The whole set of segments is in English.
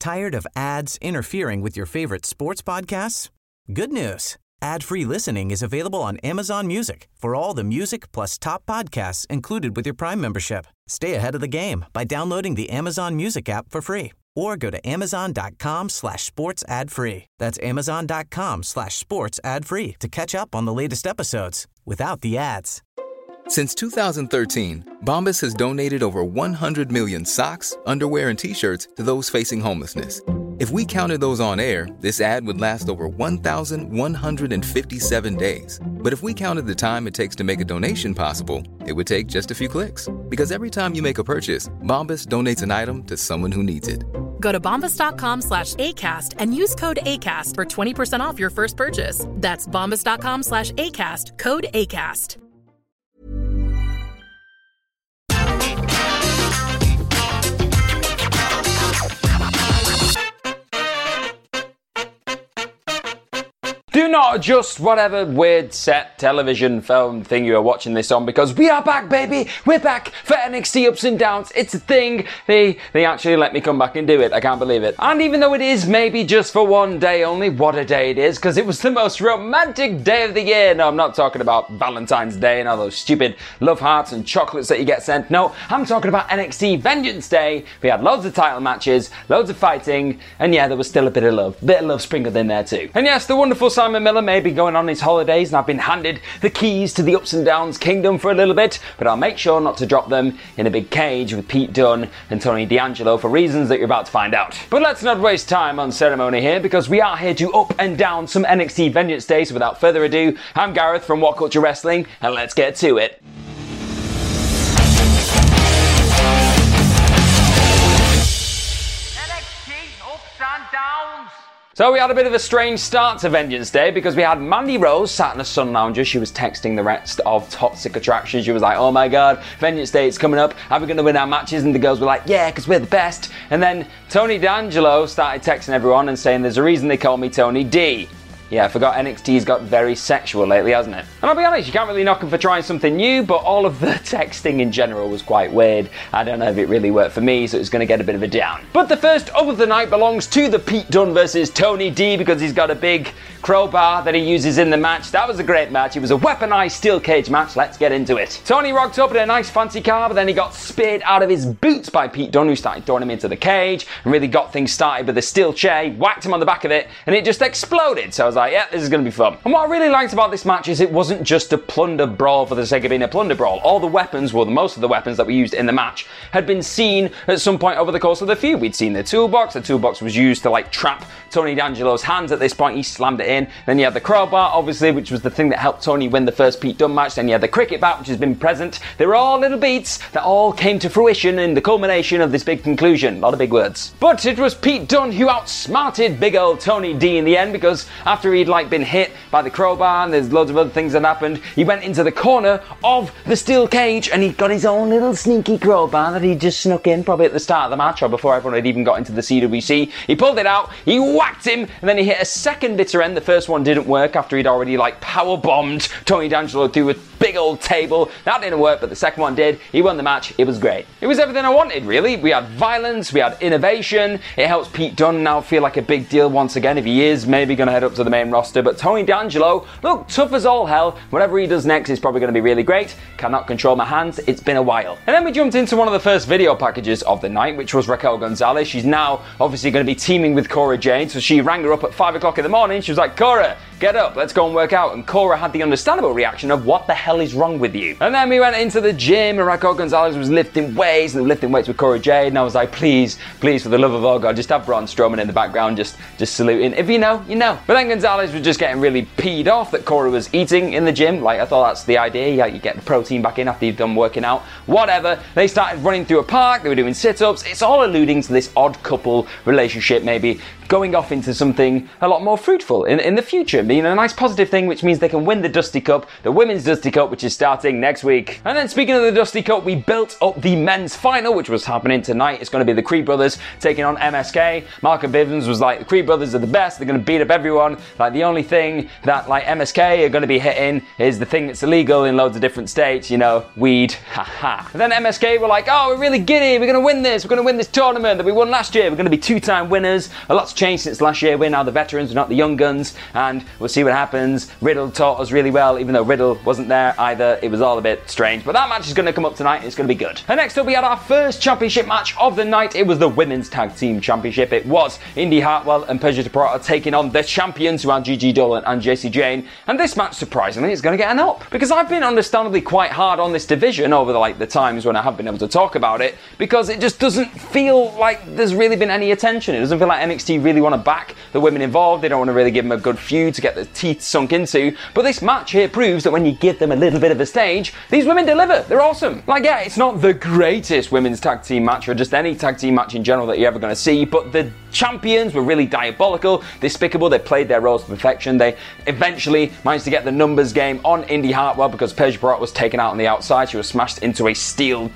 Tired of ads interfering with your favorite sports podcasts? Good news. Ad-free listening is available on Amazon Music for all the music plus top podcasts included with your Prime membership. Stay ahead of the game by downloading the Amazon Music app for free or go to amazon.com/sports ad free. That's amazon.com/sports ad free to catch up on the latest episodes without the ads. Since 2013, Bombas has donated over 100 million socks, underwear, and T-shirts to those facing homelessness. If we counted those on air, this ad would last over 1,157 days. But if we counted the time it takes to make a donation possible, it would take just a few clicks. Because every time you make a purchase, Bombas donates an item to someone who needs it. Go to bombas.com/ACAST and use code ACAST for 20% off your first purchase. That's bombas.com/ACAST, code ACAST. Do not adjust whatever weird set, television, film thing you are watching this on, because we are back, baby! We're back for NXT Ups and Downs. It's a thing. They actually let me come back and do it. I can't believe it. And even though it is maybe just for one day only, what a day it is, because it was the most romantic day of the year. No, I'm not talking about Valentine's Day and all those stupid love hearts and chocolates that you get sent. No, I'm talking about NXT Vengeance Day. We had loads of title matches, loads of fighting, and yeah, there was still a bit of love sprinkled in there too. And yes, the wonderful Simon Miller may be going on his holidays, and I've been handed the keys to the Ups and Downs kingdom for a little bit, but I'll make sure not to drop them in a big cage with Pete Dunne and Tony D'Angelo for reasons that you're about to find out. But let's not waste time on ceremony here, because we are here to up and down some NXT Vengeance Day. So without further ado, I'm Gareth from What Culture Wrestling, and let's get to it. So we had a bit of a strange start to Vengeance Day, because we had Mandy Rose sat in a sun lounger. She was texting the rest of Toxic Attraction. She was like, oh my god, Vengeance Day is coming up. Are we going to win our matches? And the girls were like, yeah, because we're the best. And then Tony D'Angelo started texting everyone and saying, there's a reason they call me Tony D. Yeah, I forgot NXT's got very sexual lately, hasn't it? And I'll be honest, you can't really knock him for trying something new, but all of the texting in general was quite weird. I don't know if it really worked for me, so it's going to get a bit of a down. But the first up of the night belongs to the Pete Dunne versus Tony D, because he's got a big crowbar that he uses in the match. That was a great match. It was a weaponized steel cage match. Let's get into it. Tony rocked up in a nice fancy car, but then he got speared out of his boots by Pete Dunne, who started throwing him into the cage and really got things started with a steel chair. He whacked him on the back of it, and it just exploded. So I was like, yeah, this is going to be fun. And what I really liked about this match is it wasn't just a plunder brawl for the sake of being a plunder brawl. All the weapons, well, most of the weapons that were used in the match had been seen at some point over the course of the feud. We'd seen the toolbox. The toolbox was used to trap Tony D'Angelo's hands. At this point, he slammed it in. Then you had the crowbar, obviously, which was the thing that helped Tony win the first Pete Dunne match. Then you had the cricket bat, which has been present. They were all little beats that all came to fruition in the culmination of this big conclusion. A lot of big words. But it was Pete Dunne who outsmarted big old Tony D in the end, because after he'd been hit by the crowbar and there's loads of other things that happened, he went into the corner of the steel cage and he got his own little sneaky crowbar that he just snuck in probably at the start of the match or before everyone had even got into the CWC. He pulled it out, he whacked him, and then he hit a second bitter end. The first one didn't work after he'd already power bombed Tony D'Angelo through a big old table. That didn't work, but the second one did. He won the match. It was great. It was everything I wanted, really. We had violence, we had innovation. It helps Pete Dunne now feel like a big deal once again, if he is maybe going to head up to the main roster. But Tony D'Angelo, look, tough as all hell. Whatever he does next is probably going to be really great. Cannot control my hands. It's been a while. And then we jumped into one of the first video packages of the night, which was Raquel Gonzalez. She's now obviously going to be teaming with Cora Jade. So she rang her up at 5 o'clock in the morning. She was like, Cora, get up, let's go and work out. And Cora had the understandable reaction of, what the hell is wrong with you? And then we went into the gym and Raquel Gonzalez was lifting weights, and lifting weights with Cora Jade, and I was like, please, for the love of all God, just have Braun Strowman in the background, just saluting. If you know, you know. But then Gonzalez was just getting really peed off that Cora was eating in the gym. I thought that's the idea. Yeah, you get the protein back in after you've done working out. Whatever. They started running through a park, they were doing sit-ups. It's all alluding to this odd couple relationship, maybe going off into something a lot more fruitful in the future, being a nice positive thing, which means they can win the Dusty Cup, the Women's Dusty Cup, which is starting next week. And then speaking of the Dusty Cup, we built up the men's final, which was happening tonight. It's going to be the Creed brothers taking on MSK. Marco Bivens was like, the Creed brothers are the best, they're going to beat up everyone. Like, the only thing that like MSK are going to be hitting is the thing that's illegal in loads of different states, you know, weed, haha. And then MSK were like, oh, we're really giddy, we're going to win this tournament that we won last year, we're going to be two-time winners. A lot's changed since last year, we're now the veterans, we're not the young guns, and we'll see what happens. Riddle taught us really well, even though Riddle wasn't there either. It was all a bit strange, but that match is going to come up tonight, and it's going to be good. And next up, we had our first championship match of the night. It was the Women's Tag Team Championship. It was Indy Hartwell and Persia Pirotta taking on the champions, who are Gigi Dolan and Jacy Jayne, and this match, surprisingly, is going to get an up, because I've been understandably quite hard on this division over the times when I have been able to talk about it, because it just doesn't feel like there's really been any attention. It doesn't feel like NXT really want to back the women involved. They don't want to really give them a good feud to get their teeth sunk into, but this match here proves that when you give them a little bit of a stage, these women deliver. They're awesome. Like, yeah, it's not the greatest women's tag team match or just any tag team match in general that you're ever going to see, but the champions were really diabolical, despicable. They played their roles to perfection. They eventually managed to get the numbers game on Indy Hartwell because Persia Pirotta was taken out on the outside. She was smashed into a steel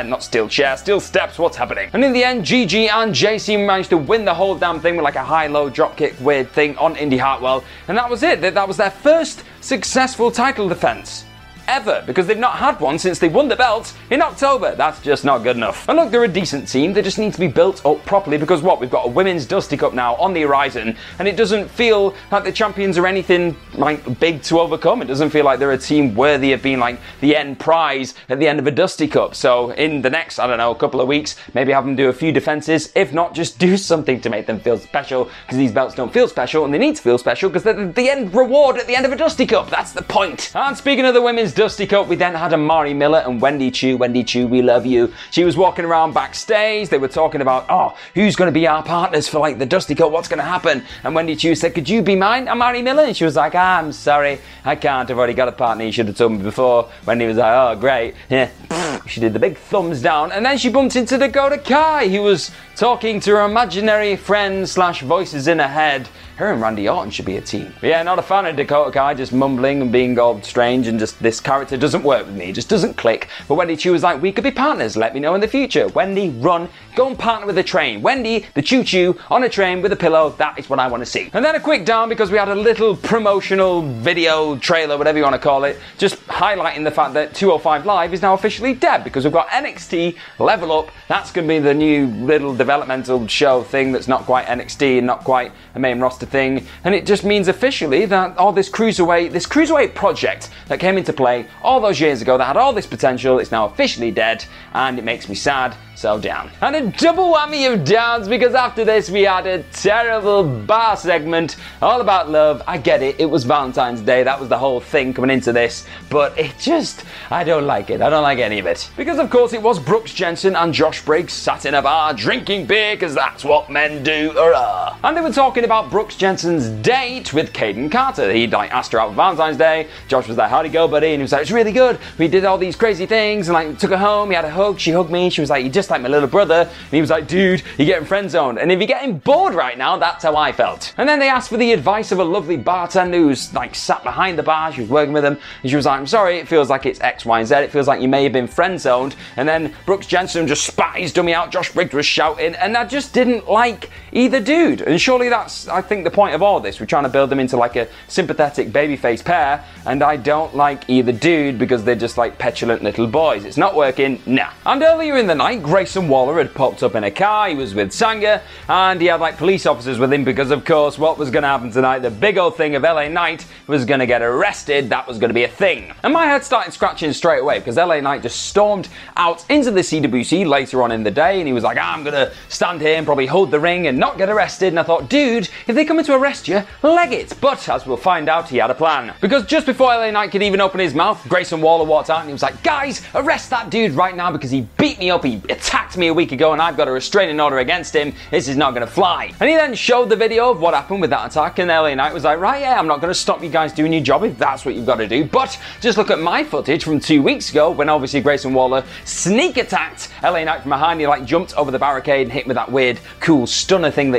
steps. What's happening? And in the end, Gigi and Jacy managed to win the whole damn thing with like a high-low dropkick weird thing on Indy Hartwell, and that was it. That was their first successful title defense ever, because they've not had one since they won the belt in October. That's just not good enough. And look, they're a decent team. They just need to be built up properly, because we've got a Women's Dusty Cup now on the horizon, and it doesn't feel like the champions are anything like big to overcome. It doesn't feel like they're a team worthy of being like the end prize at the end of a Dusty Cup. So in the next, I don't know, couple of weeks, maybe have them do a few defenses. If not, just do something to make them feel special, because these belts don't feel special, and they need to feel special because they're the end reward at the end of a Dusty Cup. That's the point. And speaking of the Women's Dusty Cup, we then had Amari Miller and Wendy Chu. Wendy Chu, we love you. She was walking around backstage. They were talking about, who's going to be our partners for like the Dusty Cup? What's going to happen? And Wendy Chu said, could you be mine, Amari Miller? And she was like, I'm sorry, I can't. I've already got a partner. You should have told me before. Wendy was like, oh, great. Yeah. She did the big thumbs down, and then she bumped into Dakota Kai, who was talking to her imaginary friend / voices in her head. Her and Randy Orton should be a team. But yeah, not a fan of Dakota Kai, just mumbling and being all strange, and just this character doesn't work with me, it just doesn't click. But Wendy Chu was like, we could be partners, let me know in the future. Wendy, run, go and partner with a train. Wendy, the choo-choo, on a train with a pillow, that is what I want to see. And then a quick down, because we had a little promotional video trailer, whatever you want to call it, just highlighting the fact that 205 Live is now officially dead, because we've got NXT Level Up. That's going to be the new little developmental show thing that's not quite NXT and not quite a main roster thing, and it just means officially that all this cruiserweight project that came into play all those years ago that had all this potential is now officially dead, and it makes me sad. So down. And a double whammy of downs, because after this we had a terrible bar segment all about love. I get it, it was Valentine's Day, that was the whole thing coming into this, but I don't like it. I don't like any of it. Because of course it was Brooks Jensen and Josh Briggs sat in a bar drinking beer, because that's what men do, hurrah. And they were talking about Brooks Jensen's date with Caden Carter. He asked her out for Valentine's Day. Josh was like, how'd it go, buddy? And he was like, it's really good. We did all these crazy things, and took her home, he had a hug, she hugged me, she was like, you just like my little brother, and he was like, dude, you're getting friend zoned, and if you're getting bored right now, that's how I felt. And then they asked for the advice of a lovely bartender who's sat behind the bar. She was working with him, and she was like, I'm sorry, it feels like it's X, Y, and Z, it feels like you may have been friend zoned. And then Brooks Jensen just spat his dummy out, Josh Briggs was shouting, and I just didn't like either dude. And surely that's, I think, the point of all this. We're trying to build them into like a sympathetic babyface pair, and I don't like either dude because they're just like petulant little boys. It's not working, nah. And earlier in the night, Grayson Waller had popped up in a car. He was with Sanga, and he had police officers with him, because of course what was going to happen tonight, the big old thing of LA Knight was going to get arrested. That was going to be a thing. And my head started scratching straight away, because LA Knight just stormed out into the CWC later on in the day, and he was like, I'm going to stand here and probably hold the ring and not get arrested. And I thought, dude, if they come in to arrest you, leg it. But as we'll find out, he had a plan. Because just before LA Knight could even open his mouth, Grayson Waller walked out and he was like, guys, arrest that dude right now, because he beat me up, he attacked me a week ago, and I've got a restraining order against him. This is not going to fly. And he then showed the video of what happened with that attack, and LA Knight was like, right, yeah, I'm not going to stop you guys doing your job if that's what you've got to do, but just look at my footage from 2 weeks ago, when obviously Grayson Waller sneak attacked LA Knight from behind. He jumped over the barricade and hit him with that weird cool stunner thing that he does.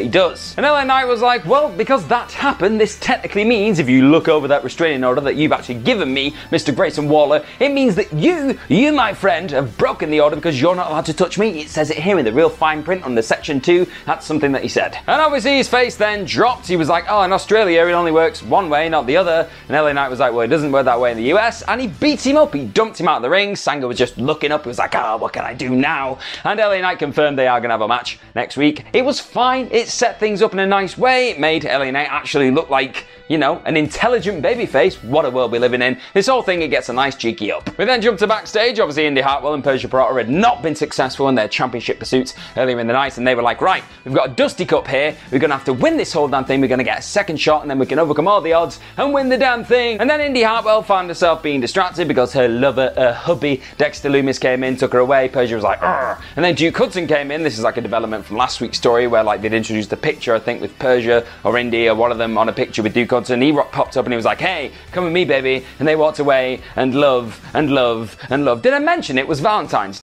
was. And LA Knight was like, well, because that happened, this technically means, if you look over that restraining order that you've actually given me, Mr. Grayson Waller, it means that you, my friend, have broken the order because you're not allowed to touch me. It says it here in the real fine print on the section 2. That's something that he said. And obviously his face then dropped. He was like, oh, in Australia it only works one way, not the other. And LA Knight was like, well, it doesn't work that way in the US. And he beat him up. He dumped him out of the ring. Sanga was just looking up. He was like, oh, what can I do now? And LA Knight confirmed they are going to have a match next week. It was fine. It set things up in a nice way. It made LA Knight actually look like, you know, an intelligent babyface. What a world we live in. This whole thing, it gets a nice cheeky up. We then jump to backstage. Obviously, Indy Hartwell and Persia Pirotta had not been successful in their championship pursuits earlier in the night, and they were like, right, we've got a Dusty Cup here. We're going to have to win this whole damn thing. We're going to get a second shot, and then we can overcome all the odds and win the damn thing. And then Indy Hartwell found herself being distracted because her lover, her hubby, Dexter Lumis came in, took her away. Persia was like, argh. And then Duke Hudson came in. This is like a development from last week's story where like they'd introduced a picture, I think, with Persia or Indy or one of them on a picture with Duke Hudson. He popped up and he was like, hey, come with me, baby. And they walked away and love and love and love. Did I mention it was Valentine's?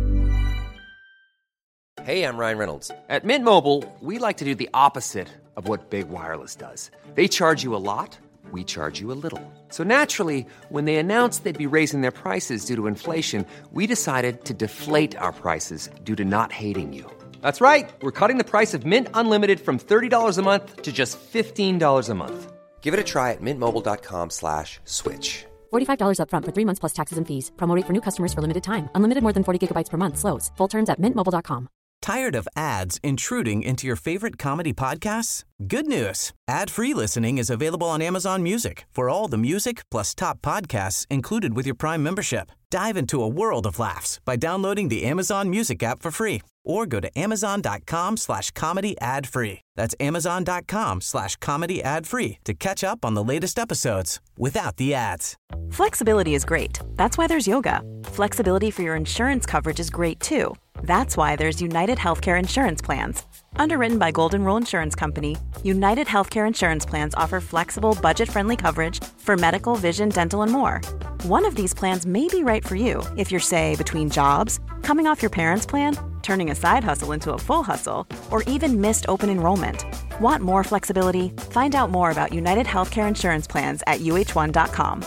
Hey, I'm Ryan Reynolds. At Mint Mobile, we like to do the opposite of what Big Wireless does. They charge you a lot, we charge you a little. So naturally, when they announced they'd be raising their prices due to inflation, we decided to deflate our prices due to not hating you. That's right. We're cutting the price of Mint Unlimited from $30 a month to just $15 a month. Give it a try at mintmobile.com/switch. $45 up front for 3 months plus taxes and fees. Promo rate for new customers for limited time. Unlimited more than 40 gigabytes per month. Slows full terms at mintmobile.com. Tired of ads intruding into your favorite comedy podcasts? Good news. Ad-free listening is available on Amazon Music for all the music plus top podcasts included with your Prime membership. Dive into a world of laughs by downloading the Amazon Music app for free or go to amazon.com/comedy ad-free. That's amazon.com/comedy ad-free to catch up on the latest episodes without the ads. Flexibility is great. That's why there's yoga. Flexibility for your insurance coverage is great too. That's why there's United Healthcare Insurance Plans. Underwritten by Golden Rule Insurance Company, United Healthcare Insurance Plans offer flexible, budget-friendly coverage for medical, vision, dental, and more. One of these plans may be right for you if you're, say, between jobs, coming off your parents' plan, turning a side hustle into a full hustle, or even missed open enrollment. Want more flexibility? Find out more about United Healthcare Insurance Plans at uh1.com.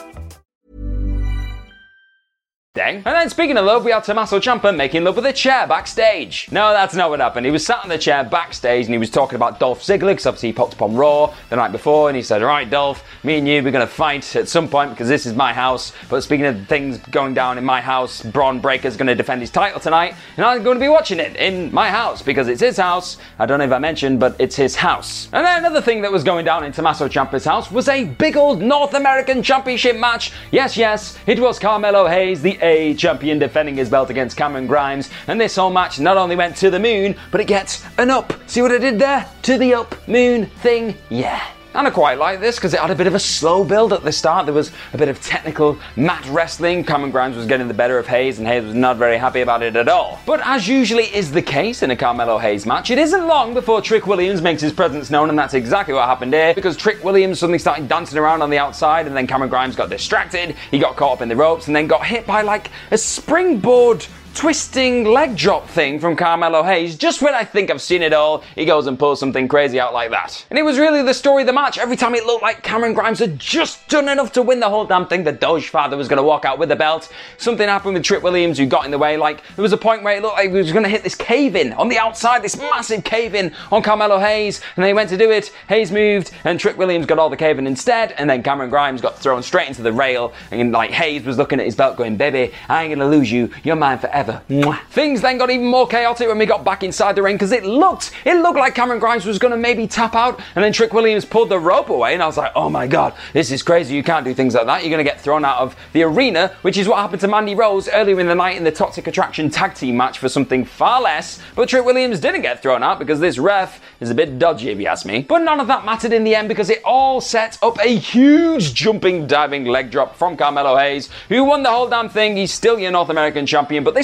And then speaking of love, we had Tommaso Ciampa making love with a chair backstage. No, that's not what happened. He was sat in the chair backstage and he was talking about Dolph Ziggler because obviously he popped up on Raw the night before and he said, all right, Dolph, me and you, we're going to fight at some point because this is my house. But speaking of things going down in my house, Braun Breaker's going to defend his title tonight and I'm going to be watching it in my house because it's his house. I don't know if I mentioned, but it's his house. And then another thing that was going down in Tommaso Ciampa's house was a big old North American Championship match. Yes, it was Carmelo Hayes, the A champion, defending his belt against Cameron Grimes, and this whole match not only went to the moon, but it gets an up. See what I did there? To the up moon thing, yeah. And I quite like this because it had a bit of a slow build at the start. There was a bit of technical mat wrestling. Cameron Grimes was getting the better of Hayes and Hayes was not very happy about it at all. But as usually is the case in a Carmelo Hayes match, it isn't long before Trick Williams makes his presence known, and that's exactly what happened here because Trick Williams suddenly started dancing around on the outside and then Cameron Grimes got distracted. He got caught up in the ropes and then got hit by like a springboard twisting leg drop thing from Carmelo Hayes. Just when I think I've seen it all, he goes and pulls something crazy out like that. And it was really the story of the match. Every time it looked like Cameron Grimes had just done enough to win the whole damn thing, the Doge Father was going to walk out with the belt. Something happened with Trick Williams who got in the way. Like, there was a point where it looked like he was going to hit this cave-in on the outside, this massive cave-in on Carmelo Hayes, and then he went to do it. Hayes moved, and Trick Williams got all the cave-in instead, and then Cameron Grimes got thrown straight into the rail, and like Hayes was looking at his belt going, baby, I ain't going to lose you. You're mine forever. Mwah. Things then got even more chaotic when we got back inside the ring because it looked like Cameron Grimes was going to maybe tap out, and then Trick Williams pulled the rope away, and I was like, oh my god, this is crazy. You can't do things like that. You're going to get thrown out of the arena, which is what happened to Mandy Rose earlier in the night in the Toxic Attraction tag team match for something far less. But Trick Williams didn't get thrown out because this ref is a bit dodgy, if you ask me. But none of that mattered in the end because it all set up a huge jumping, diving leg drop from Carmelo Hayes, who won the whole damn thing. He's still your North American champion, but this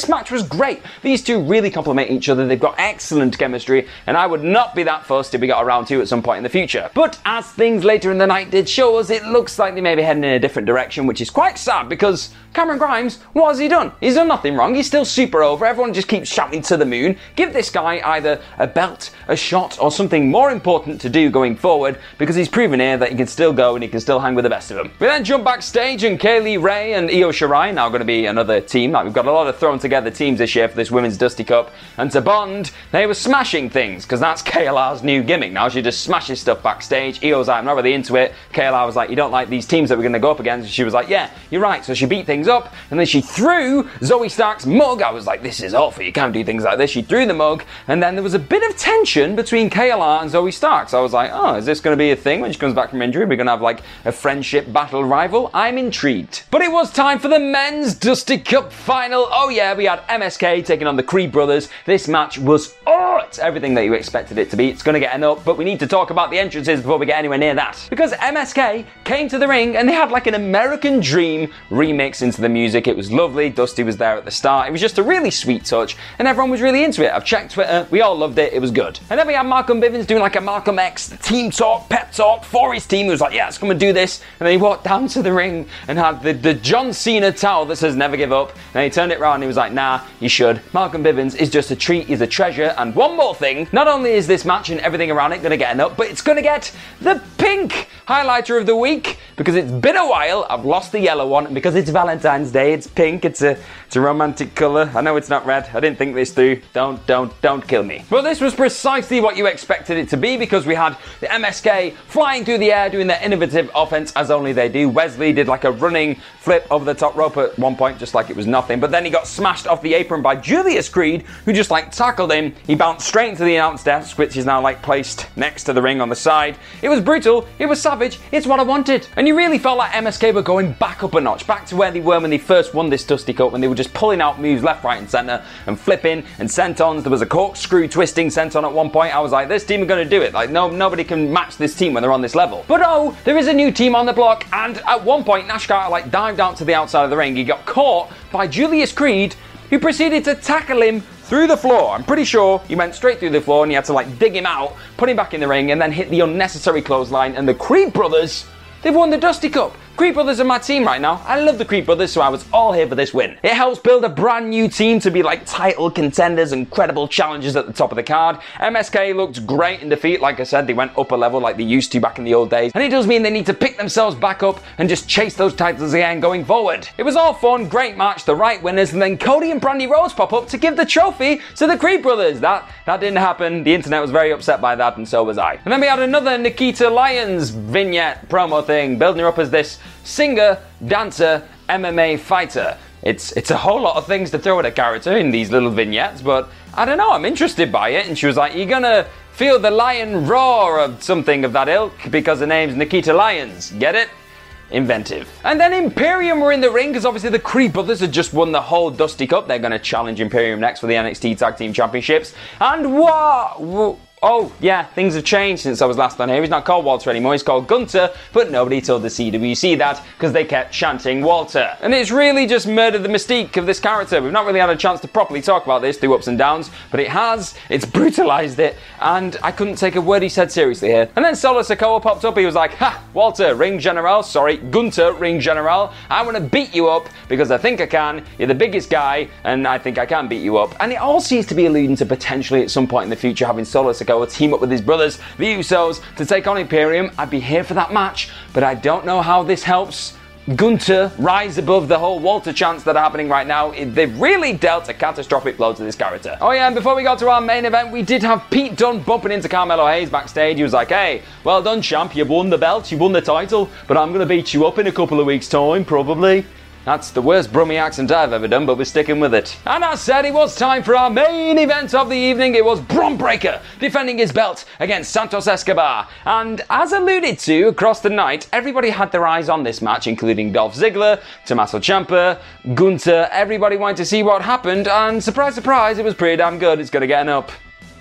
match was great. These two really complement each other. They've got excellent chemistry, and I would not be that fussed if we got a round 2 at some point in the future. But as things later in the night did show us, it looks like they may be heading in a different direction, which is quite sad because Cameron Grimes, what has he done? He's done nothing wrong. He's still super over. Everyone just keeps shouting to the moon. Give this guy either a belt, a shot, or something more important to do going forward, because he's proven here that he can still go and he can still hang with the best of them. We then jump backstage, and Kaylee Ray and Io Shirai now going to be another team. Like, we've got a lot of thrown together teams this year for this Women's Dusty Cup. And to bond, they were smashing things, because that's KLR's new gimmick now. She just smashes stuff backstage. Io's like, I'm not really into it. KLR was like, you don't like these teams that we're going to go up against? And she was like, yeah, you're right. So she beat things up, and then she threw Zoe Stark's mug. I was like, this is awful. You can't do things like this. She threw the mug, and then there was a bit of tension between KLR and Zoe Stark. So I was like, oh, is this going to be a thing when she comes back from injury? We're going to have like a friendship battle rival? I'm intrigued. But it was time for the Men's Dusty Cup final. Oh yeah, we had MSK taking on the Creed brothers. This match was it's everything that you expected it to be. It's going to get an up, but we need to talk about the entrances before we get anywhere near that. Because MSK came to the ring and they had like an American Dream remix into the music. It was lovely. Dusty was there at the start. It was just a really sweet touch and everyone was really into it. I've checked Twitter. We all loved it. It was good. And then we had Malcolm Bivens doing like a Malcolm X team talk, pep talk for his team. He was like, yeah, let's come and do this. And then he walked down to the ring and had the John Cena towel that says never give up. And he turned it around and he was like, nah, you should. Malcolm Bivens is just a treat. He's a treasure. And one more thing, not only is this match and everything around it going to get an up, but it's going to get the pink highlighter of the week, because it's been a while. I've lost the yellow one, and because it's Valentine's Day, it's pink. It's a romantic colour. I know it's not red. I didn't think this through. Don't kill me. Well, this was precisely what you expected it to be, because we had the MSK flying through the air doing their innovative offense as only they do. Wesley did like a running flip over the top rope at one point, just like it was nothing, but then he got smashed off the apron by Julius Creed, who just like tackled him. He bounced straight into the announce desk, which is now like placed next to the ring on the side. It was brutal. It was savage. It's what I wanted. And you really felt like MSK were going back up a notch, back to where they were when they first won this Dusty Cup, when they were just pulling out moves left, right, and centre, and flipping and sentons. There was a corkscrew twisting senton at one point. I was like, this team are going to do it. Like, nobody can match this team when they're on this level. But oh, there is a new team on the block, and at one point, Nash Carter like dived out to the outside of the ring. He got caught by Julius Creed, who proceeded to tackle him through the floor. I'm pretty sure he went straight through the floor and he had to like dig him out, put him back in the ring, and then hit the unnecessary clothesline. And the Creed brothers, they've won the Dusty Cup. Creed brothers are my team right now. I love the Creed brothers, so I was all here for this win. It helps build a brand new team to be like title contenders and credible challengers at the top of the card. MSK looked great in defeat. Like I said, they went up a level like they used to back in the old days. And it does mean they need to pick themselves back up and just chase those titles again going forward. It was all fun, great match, the right winners, and then Cody and Brandy Rhodes pop up to give the trophy to the Creed brothers. That didn't happen. The internet was very upset by that, and so was I. And then we had another Nikita Lyons vignette promo thing, building her up as this singer, dancer, MMA fighter. It's a whole lot of things to throw at a character in these little vignettes, but I don't know, I'm interested by it. And she was like, you're gonna feel the lion roar or something of that ilk because her name's Nikita Lyons. Get it? Inventive. And then Imperium were in the ring, because obviously the Creed brothers had just won the whole Dusty Cup. They're going to challenge Imperium next for the NXT Tag Team Championships. And what? Oh, yeah, things have changed since I was last on here. He's not called Walter anymore, he's called Gunter, but nobody told the CWC that because they kept chanting Walter. And it's really just murdered the mystique of this character. We've not really had a chance to properly talk about this through ups and downs, but it's brutalized it, and I couldn't take a word he said seriously here. And then Solo Sikoa popped up. He was like, ha, Walter, Ring General, sorry, Gunter, Ring General, I want to beat you up because I think I can. You're the biggest guy, and I think I can beat you up. And it all seems to be alluding to potentially at some point in the future having Solo Sikoa team up with his brothers, the Usos, to take on Imperium. I'd be here for that match, but I don't know how this helps Gunter rise above the whole Walter chants that are happening right now. They've really dealt a catastrophic blow to this character. Oh yeah, and before we got to our main event, we did have Pete Dunne bumping into Carmelo Hayes backstage. He was like, hey, well done champ, you won the belt, you won the title, but I'm going to beat you up in a couple of weeks time, probably. That's the worst Brummy accent I've ever done, but we're sticking with it. And I said it was time for our main event of the evening. It was Bron Breakker defending his belt against Santos Escobar. And as alluded to across the night, everybody had their eyes on this match, including Dolph Ziggler, Tommaso Ciampa, Gunter. Everybody wanted to see what happened, and surprise, surprise, it was pretty damn good. It's going to get an up.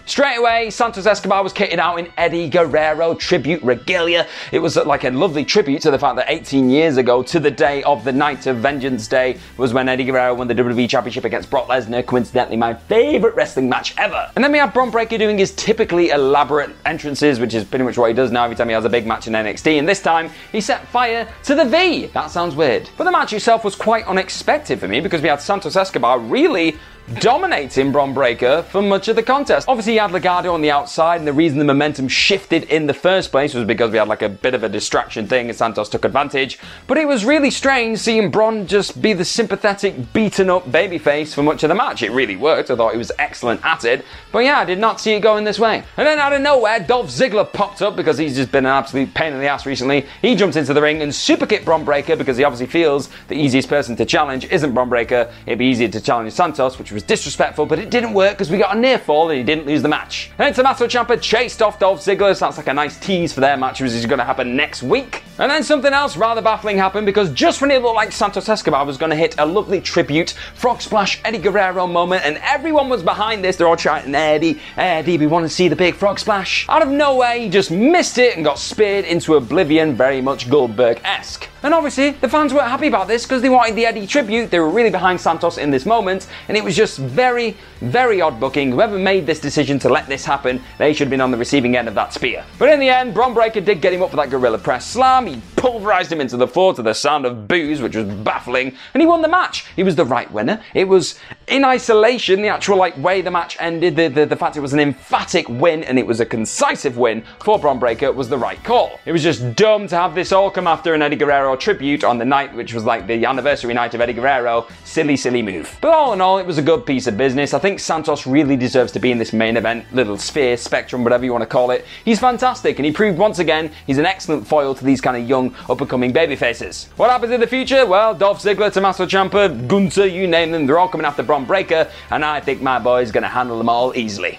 Straight away, Santos Escobar was kitted out in Eddie Guerrero tribute regalia. It was like a lovely tribute to the fact that 18 years ago, to the day of the Night of Vengeance Day, was when Eddie Guerrero won the WWE Championship against Brock Lesnar, coincidentally my favourite wrestling match ever. And then we had Bron Breakker doing his typically elaborate entrances, which is pretty much what he does now every time he has a big match in NXT, and this time he set fire to the V. That sounds weird. But the match itself was quite unexpected for me because we had Santos Escobar really dominating Bron Breakker for much of the contest. Obviously, he had Legado on the outside, and the reason the momentum shifted in the first place was because we had like a bit of a distraction thing and Santos took advantage. But it was really strange seeing Bron just be the sympathetic, beaten up babyface for much of the match. It really worked. I thought he was excellent at it. But yeah, I did not see it going this way. And then out of nowhere, Dolph Ziggler popped up because he's just been an absolute pain in the ass recently. He jumped into the ring and super kicked Bron Breakker because he obviously feels the easiest person to challenge isn't Bron Breakker. It'd be easier to challenge Santos, which was disrespectful, but it didn't work because we got a near fall and he didn't lose the match. And then Tommaso Ciampa chased off Dolph Ziggler, so that's like a nice tease for their match, which is going to happen next week. And then something else rather baffling happened because just when it looked like Santos Escobar was going to hit a lovely tribute Frog Splash Eddie Guerrero moment and everyone was behind this, they're all chanting, Eddie, Eddie, we want to see the big Frog Splash. Out of nowhere, he just missed it and got speared into oblivion, very much Goldberg-esque. And obviously, the fans weren't happy about this because they wanted the Eddie tribute. They were really behind Santos in this moment, and it was just very, very odd booking. Whoever made this decision to let this happen, they should have been on the receiving end of that spear. But in the end, Bron Breakker did get him up for that Gorilla Press Slam. He pulverized him into the floor to the sound of boos, which was baffling, and he won the match. He was the right winner. It was, in isolation, the actual way the match ended, the fact it was an emphatic win and it was a concisive win for Bron Breakker was the right call. It was just dumb to have this all come after an Eddie Guerrero tribute on the night which was like the anniversary night of Eddie Guerrero. Silly move. But all in all, it was a good piece of business. I think Santos really deserves to be in this main event, little sphere, spectrum, whatever you want to call it. He's fantastic, and he proved once again he's an excellent foil to these kind of young, up-and-coming babyfaces. What happens in the future? Well, Dolph Ziggler, Tommaso Ciampa, Gunther, you name them, they're all coming after Bron Breakker, and I think my boy's going to handle them all easily.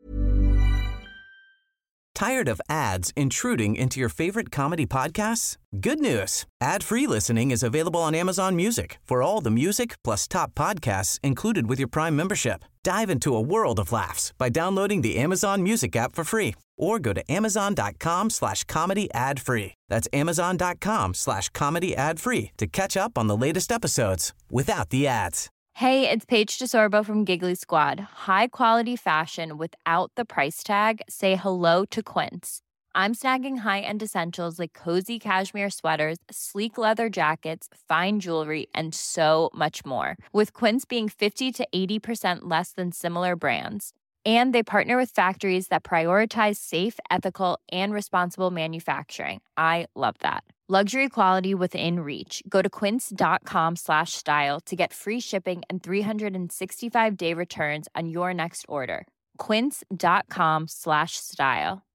Tired of ads intruding into your favorite comedy podcasts? Good news. Ad-free listening is available on Amazon Music for all the music plus top podcasts included with your Prime membership. Dive into a world of laughs by downloading the Amazon Music app for free or go to amazon.com/comedy ad-free. That's amazon.com/comedy ad-free to catch up on the latest episodes without the ads. Hey, it's Paige DeSorbo from Giggly Squad. High quality fashion without the price tag. Say hello to Quince. I'm snagging high-end essentials like cozy cashmere sweaters, sleek leather jackets, fine jewelry, and so much more. With Quince being 50 to 80% less than similar brands. And they partner with factories that prioritize safe, ethical, and responsible manufacturing. I love that. Luxury quality within reach. Go to quince.com/style to get free shipping and 365-day returns on your next order. Quince.com/style.